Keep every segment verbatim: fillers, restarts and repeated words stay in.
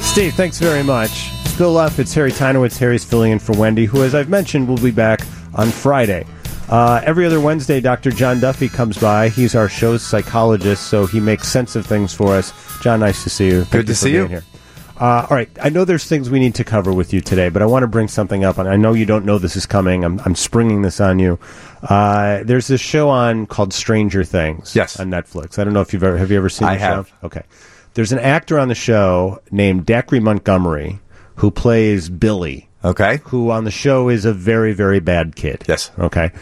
Steve, thanks very much. Bill Luff, it's Harry Tynowitz. Harry's filling in for Wendy, who, as I've mentioned, will be back on Friday. Uh, every other Wednesday, Doctor John Duffy comes by. He's our show's psychologist, so he makes sense of things for us. John, nice to see you. Thank Good to you see you. Here. Uh, all right, I know there's things we need to cover with you today, but I want to bring something up, and I know you don't know this is coming. I'm, I'm springing this on you. Uh, there's this show on called Stranger Things. Yes. On Netflix. I don't know if you've ever have you ever seen I the have. show? Okay. There's an actor on the show named Dacre Montgomery who plays Billy. Okay. Who on the show is a very, very bad kid. Yes. Okay.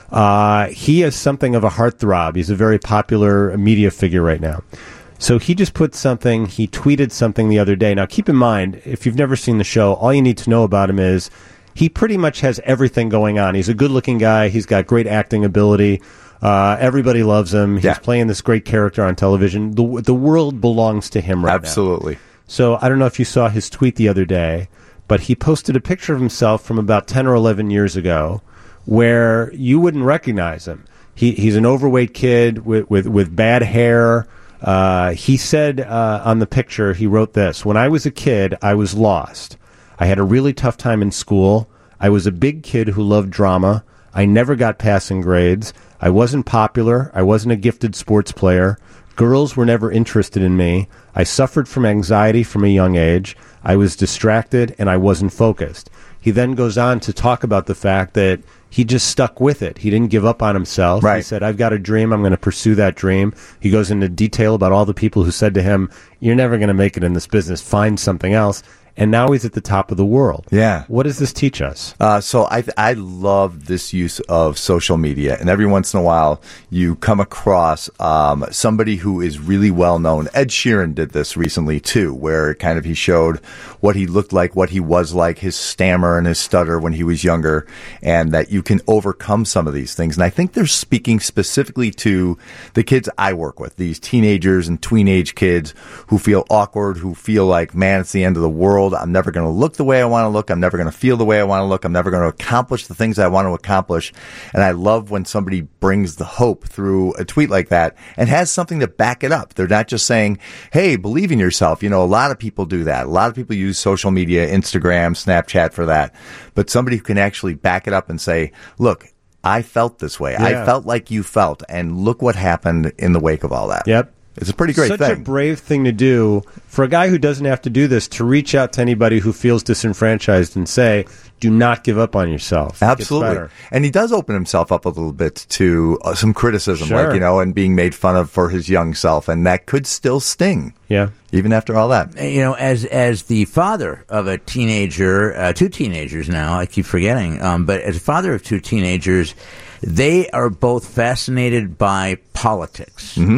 Uh, he is something of a heartthrob. He's a very popular media figure right now. So he just put something, he tweeted something the other day. Now, keep in mind, if you've never seen the show, all you need to know about him is he pretty much has everything going on. He's a good-looking guy. He's got great acting ability. Uh, everybody loves him. He's Yeah. playing this great character on television. The, the world belongs to him right now. Absolutely. So I don't know if you saw his tweet the other day, but he posted a picture of himself from about ten or eleven years ago where you wouldn't recognize him. He, he's an overweight kid with, with, with bad hair. Uh, he said uh, on the picture, he wrote this: "When I was a kid, I was lost. I had a really tough time in school. I was a big kid who loved drama. I never got passing grades. I wasn't popular. I wasn't a gifted sports player. Girls were never interested in me. I suffered from anxiety from a young age. I was distracted and I wasn't focused." He then goes on to talk about the fact that he just stuck with it. He didn't give up on himself. Right. He said, "I've got a dream. I'm going to pursue that dream." He goes into detail about all the people who said to him, "You're never going to make it in this business. Find something else." And now he's at the top of the world. Yeah. What does this teach us? Uh, so I I love this use of social media, and every once in a while you come across um, somebody who is really well known. Ed Sheeran did this recently too, where kind of he showed what he looked like, what he was like, his stammer and his stutter when he was younger, and that you can overcome some of these things. And I think they're speaking specifically to the kids I work with, these teenagers and tween-age kids who feel awkward, who feel like, man, it's the end of the world. I'm never going to look the way I want to look. I'm never going to feel the way I want to look. I'm never going to accomplish the things I want to accomplish. And I love when somebody brings the hope through a tweet like that and has something to back it up. They're not just saying, hey, believe in yourself. You know, a lot of people do that. A lot of people use social media, Instagram, Snapchat for that. But somebody who can actually back it up and say, look, I felt this way. Yeah. I felt like you felt. And look what happened in the wake of all that. Yep. It's a pretty great Such thing. a brave thing to do for a guy who doesn't have to do this, to reach out to anybody who feels disenfranchised and say, do not give up on yourself. It gets Absolutely. better. And he does open himself up a little bit to uh, some criticism, Sure. like, you know, and being made fun of for his young self. And that could still sting. Yeah. Even after all that. You know, as as the father of a teenager, uh, two teenagers now, I keep forgetting, um, but as a father of two teenagers, they are both fascinated by politics. Mm-hmm.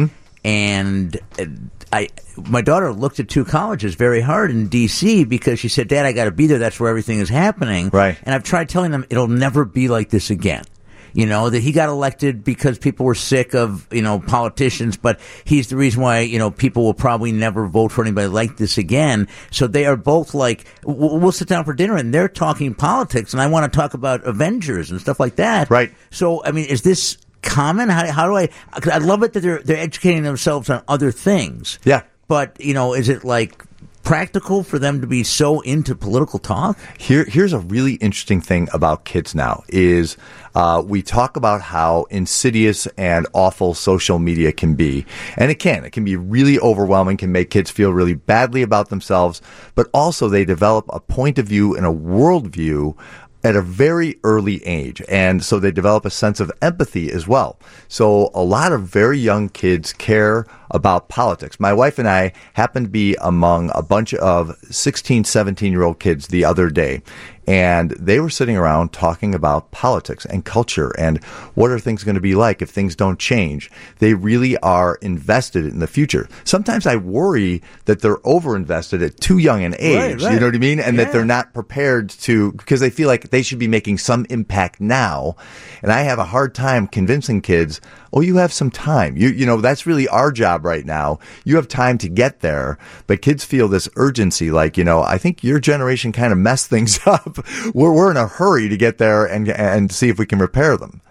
And uh, I, my daughter looked at two colleges very hard in D C because she said, "Dad, I got to be there. That's where everything is happening." Right. And I've tried telling them it'll never be like this again. You know, that he got elected because people were sick of, you know, politicians, but he's the reason why, you know, people will probably never vote for anybody like this again. So they are both like, we'll sit down for dinner and they're talking politics and I want to talk about Avengers and stuff like that. Right. So, I mean, is this common? How, how do I, cause I love it that they're, they're educating themselves on other things. Yeah. But, you know, is it like practical for them to be so into political talk? Here, here's a really interesting thing about kids now is uh, we talk about how insidious and awful social media can be. And it can. It can be really overwhelming, can make kids feel really badly about themselves, but also they develop a point of view and a worldview at a very early age. And so they develop a sense of empathy as well. So a lot of very young kids care about politics. My wife and I happened to be among a bunch of sixteen, seventeen-year-old kids the other day, and they were sitting around talking about politics and culture and what are things going to be like if things don't change. They really are invested in the future. Sometimes I worry that they're over-invested at too young an age, Right, right. you know what I mean? And Yeah. that they're not prepared to, because they feel like they should be making some impact now. And I have a hard time convincing kids, oh, you have some time. You you know, that's really our job right now. You have time to get there. But kids feel this urgency, like, you know, I think your generation kind of messed things up. We're we're in a hurry to get there and and see if we can repair them.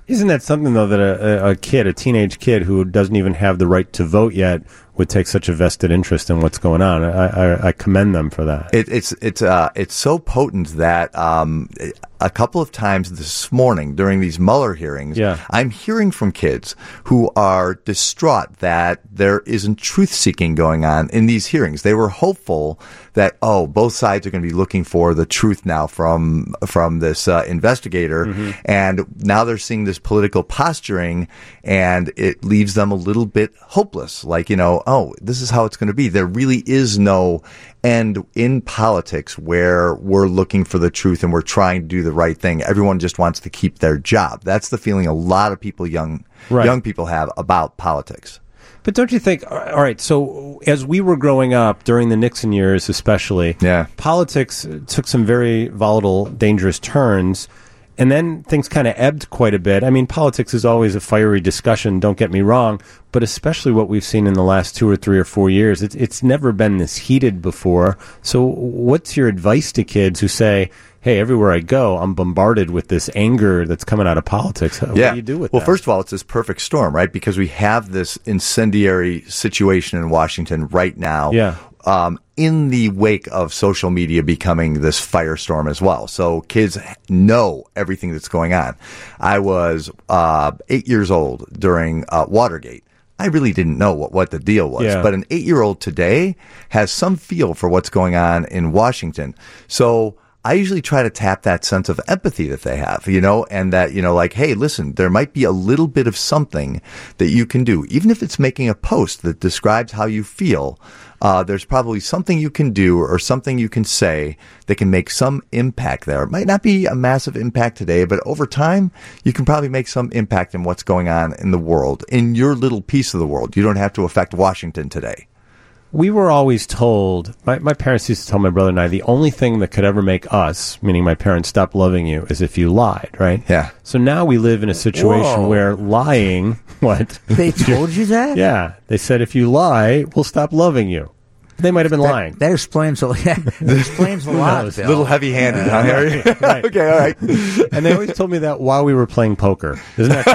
Isn't that something, though, that a, a kid, a teenage kid who doesn't even have the right to vote yet would take such a vested interest in what's going on? I, I, I commend them for that. It, it's it's uh, it's so potent that um, a couple of times this morning during these Mueller hearings, yeah. I'm hearing from kids who are distraught that there isn't truth-seeking going on in these hearings. They were hopeful that, oh, both sides are going to be looking for the truth now from from this uh, investigator, mm-hmm. and now they're seeing this political posturing, and it leaves them a little bit hopeless. Like, you know, oh, this is how it's going to be. There really is no end in politics where we're looking for the truth and we're trying to do the right thing. Everyone just wants to keep their job. That's the feeling a lot of people, young right. young people, have about politics. But don't you think, all right, so as we were growing up during the Nixon years especially, yeah. politics took some very volatile, dangerous turns, and then things kind of ebbed quite a bit. I mean, politics is always a fiery discussion, don't get me wrong, but especially what we've seen in the last two or three or four years, it's, it's never been this heated before. So what's your advice to kids who say, hey, everywhere I go, I'm bombarded with this anger that's coming out of politics? What yeah. do you do with well, that? Well, first of all, it's this perfect storm, right? Because we have this incendiary situation in Washington right now. Yeah. Um, in the wake of social media becoming this firestorm as well. So kids know everything that's going on. I was uh, eight years old during uh, Watergate. I really didn't know what, what the deal was. Yeah. But an eight-year-old today has some feel for what's going on in Washington. So I usually try to tap that sense of empathy that they have, you know, and that, you know, like, hey, listen, there might be a little bit of something that you can do. Even if it's making a post that describes how you feel, uh, there's probably something you can do or something you can say that can make some impact there. It might not be a massive impact today, but over time, you can probably make some impact in what's going on in the world, in your little piece of the world. You don't have to affect Washington today. We were always told, my, my parents used to tell my brother and I, the only thing that could ever make us, meaning my parents, stop loving you is if you lied, right? Yeah. So now we live in a situation Whoa. where lying, what? They told you that? Yeah. They said, if you lie, we'll stop loving you. They might have been that, lying. That explains a, yeah, that explains a lot. A little heavy-handed, huh, Harry? Right, right. Okay, all right. And they always told me that while we were playing poker. Isn't that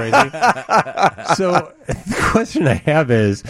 crazy? So the question I have is,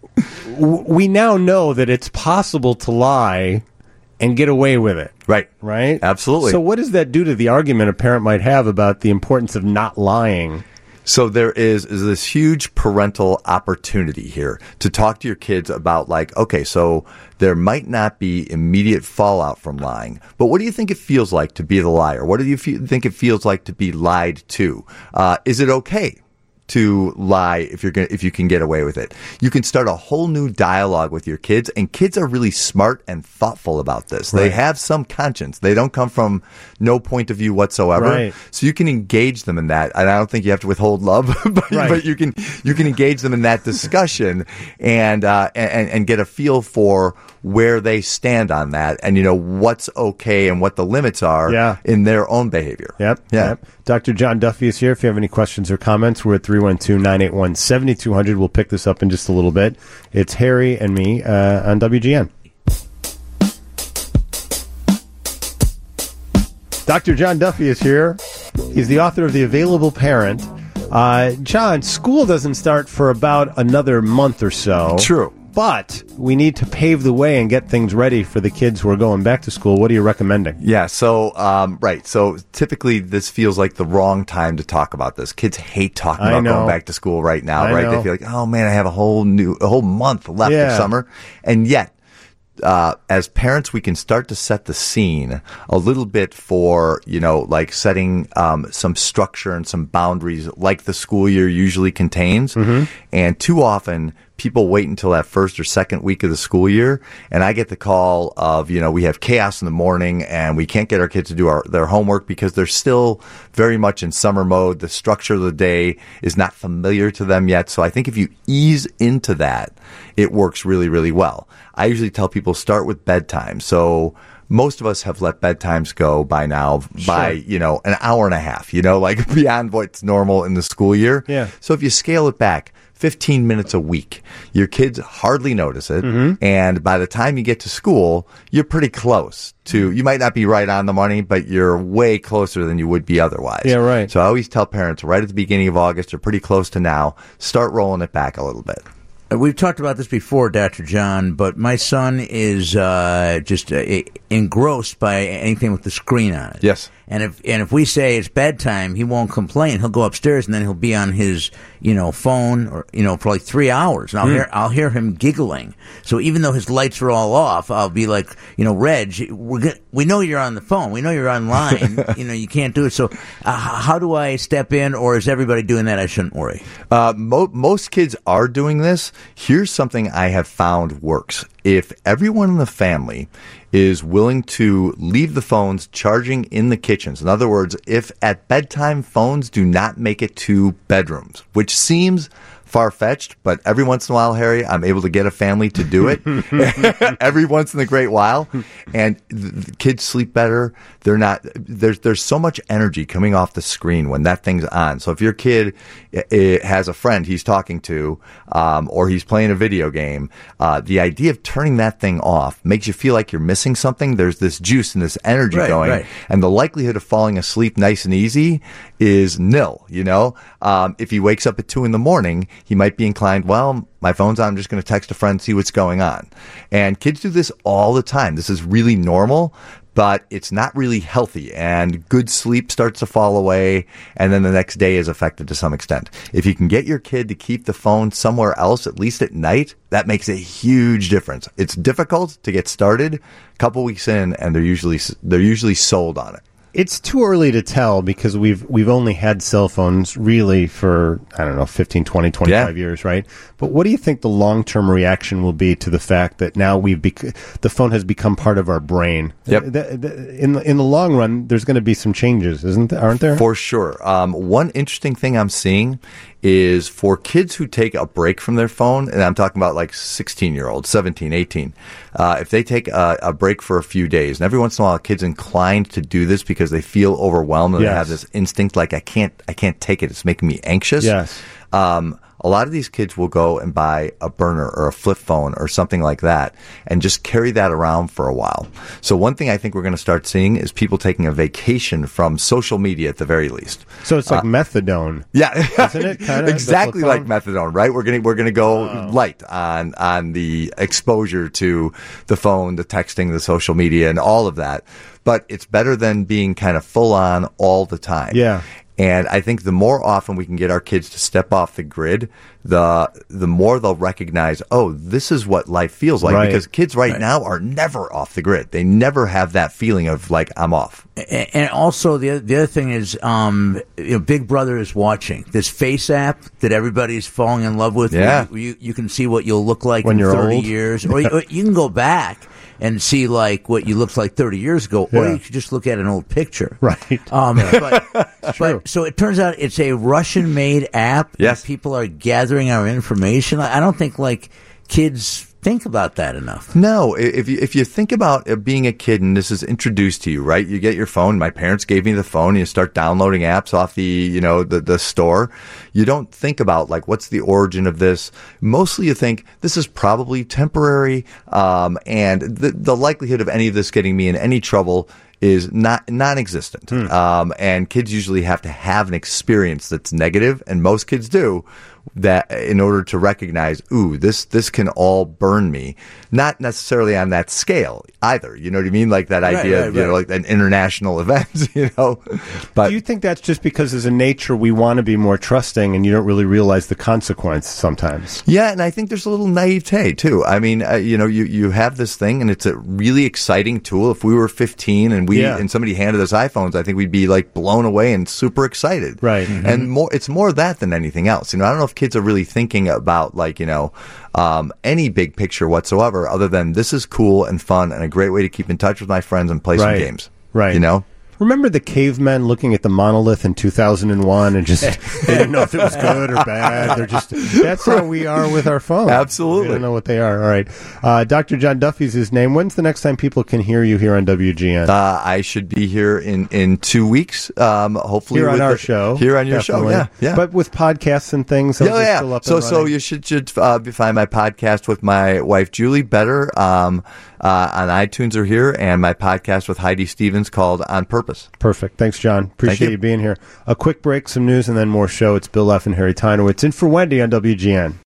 we now know that it's possible to lie and get away with it. Right. Right? Absolutely. So what does that do to the argument a parent might have about the importance of not lying? So there is, is this huge parental opportunity here to talk to your kids about, like, okay, so there might not be immediate fallout from lying, but what do you think it feels like to be the liar? What do you fe- think it feels like to be lied to? Uh, is it okay to lie if you're going if you can get away with it? You can start a whole new dialogue with your kids, and kids are really smart and thoughtful about this. Right. They have some conscience. They don't come from no point of view whatsoever. Right. So you can engage them in that. And I don't think you have to withhold love, but, right. but you can you can engage them in that discussion and uh, and and get a feel for where they stand on that, and you know what's okay and what the limits are yeah. in their own behavior. Yep. Yeah. Yep. Doctor John Duffy is here. If you have any questions or comments, we're at three one two, nine eight one, seven two zero zero. We'll pick this up in just a little bit. It's Harry and me uh, on W G N. Doctor John Duffy is here. He's the author of The Available Parent. Uh, John, school doesn't start for about another month or so. True. But we need to pave the way and get things ready for the kids who are going back to school. What are you recommending? Yeah, so, um, right. So typically this feels like the wrong time to talk about this. Kids hate talking I about know. going back to school right now, I right? know. They feel like, oh man, I have a whole new, a whole month left Yeah. of summer. And yet, Uh, as parents, we can start to set the scene a little bit for, you know, like setting um, some structure and some boundaries like the school year usually contains. Mm-hmm. And too often, people wait until that first or second week of the school year, and I get the call of, you know, we have chaos in the morning and we can't get our kids to do our, their homework because they're still very much in summer mode. The structure of the day is not familiar to them yet. So I think if you ease into that, it works really, really well. I usually tell people start with bedtime. So most of us have let bedtimes go by now by, Sure. you know, an hour and a half, you know, like beyond what's normal in the school year. Yeah. So if you scale it back, fifteen minutes a week. Your kids hardly notice it. Mm-hmm. And by the time you get to school, you're pretty close to, you might not be right on the money, but you're way closer than you would be otherwise. Yeah, right. So I always tell parents right at the beginning of August, or pretty close to now, start rolling it back a little bit. We've talked about this before, Doctor John, but my son is uh, just uh, engrossed by anything with the screen on it. Yes. And if and if we say it's bedtime, he won't complain. He'll go upstairs and then he'll be on his, you know, phone or you know for like three hours. And I'll mm. hear I'll hear him giggling. So even though his lights are all off, I'll be like, you know, Reg, we're gonna, we know you're on the phone. We know you're online. You know, you can't do it. So uh, how do I step in, or is everybody doing that? I shouldn't worry. Uh, mo- most kids are doing this. Here's something I have found works. If everyone in the family is willing to leave the phones charging in the kitchens, in other words, if at bedtime phones do not make it to bedrooms, which seems far-fetched, but every once in a while, Harry, I'm able to get a family to do it every once in a great while, and the kids sleep better. They're not there's there's so much energy coming off the screen when that thing's on. So if your kid it has a friend he's talking to, um, or he's playing a video game, uh, the idea of turning that thing off makes you feel like you're missing something. There's this juice and this energy right, going, right. and the likelihood of falling asleep nice and easy is nil. You know, um, if he wakes up at two in the morning, he might be inclined, well, my phone's on, I'm just going to text a friend, see what's going on. And kids do this all the time. This is really normal, but it's not really healthy. And good sleep starts to fall away, and then the next day is affected to some extent. If you can get your kid to keep the phone somewhere else, at least at night, that makes a huge difference. It's difficult to get started a couple weeks in, and they're usually they're usually sold on it. It's too early to tell because we've we've only had cell phones really for, I don't know, fifteen, twenty, twenty-five yeah. years, right? But what do you think the long-term reaction will be to the fact that now we've bec- the phone has become part of our brain? Yep. The, the, in, the, in the long run, there's going to be some changes, isn't there, aren't there? For sure. Um, one interesting thing I'm seeing is for kids who take a break from their phone, and I'm talking about like sixteen-year-olds, seventeen, eighteen, uh, if they take a, a break for a few days, and every once in a while a kid's inclined to do this because they feel overwhelmed and yes. they have this instinct like, I can't, I can't take it, it's making me anxious. Yes. Um, a lot of these kids will go and buy a burner or a flip phone or something like that and just carry that around for a while. So one thing I think we're going to start seeing is people taking a vacation from social media at the very least. So it's like uh, methadone. Yeah. Isn't it? Kinda, exactly like methadone, right? We're going to, we're going to go wow. light on, on the exposure to the phone, the texting, the social media, and all of that. But it's better than being kind of full on all the time. Yeah. And I think the more often we can get our kids to step off the grid, the the more they'll recognize, oh, this is what life feels like. Right. Because kids right, right now are never off the grid. They never have that feeling of like, I'm off. And also the the other thing is, um, you know, Big Brother is watching. This Face app that everybody's falling in love with. Yeah. Where you, you can see what you'll look like when in you're thirty old. years, or you, or you can go back and see like what you looked like thirty years ago, yeah. or you could just look at an old picture. Right. Um, but, but so it turns out it's a Russian-made app. Yes. And people are gathering our information. I don't think like kids think about that enough. No, if you if you think about being a kid and this is introduced to you, right? You get your phone. My parents gave me the phone. And you start downloading apps off the you know the the store. You don't think about like what's the origin of this. Mostly, you think this is probably temporary, um, and the the likelihood of any of this getting me in any trouble is not non-existent. Hmm. Um, and kids usually have to have an experience that's negative, and most kids do, that in order to recognize, ooh, this this can all burn me. Not necessarily on that scale either. You know what I mean? Like that Right, idea right, of, you know, right. like an international event, you know. But do you think that's just because as a nature we want to be more trusting and you don't really realize the consequence sometimes? yeah, and I think there's a little naivete too. I mean, uh, you know, you, you have this thing and it's a really exciting tool. If we were fifteen and we Yeah. and somebody handed us iPhones, I think we'd be like blown away and super excited. Right. Mm-hmm. And more, it's more that than anything else. You know, I don't know if kids are really thinking about like, you know, um, any big picture whatsoever other than this is cool and fun and a great way to keep in touch with my friends and play Right. some games. Right. You know? Remember the cavemen looking at the monolith in two thousand one and just they didn't know if it was good or bad. They're just that's how we are with our phones. Absolutely. We don't know what they are. All right. Uh, Doctor John Duffy's his name. When's the next time people can hear you here on W G N? Uh, I should be here in, in two weeks. Um, hopefully here on with our the, show. Here on your definitely. show. Yeah, yeah. But with podcasts and things. Those Oh, are yeah. Still up so and so running. you should should uh, find my podcast with my wife Julie Better um, uh, on iTunes or here, and my podcast with Heidi Stevens called On Purpose. Perfect. Thanks, John. Appreciate Thank you. you. being here. A quick break, some news, and then more show. It's Bill Leff and Harry Tynowitz in for Wendy on W G N.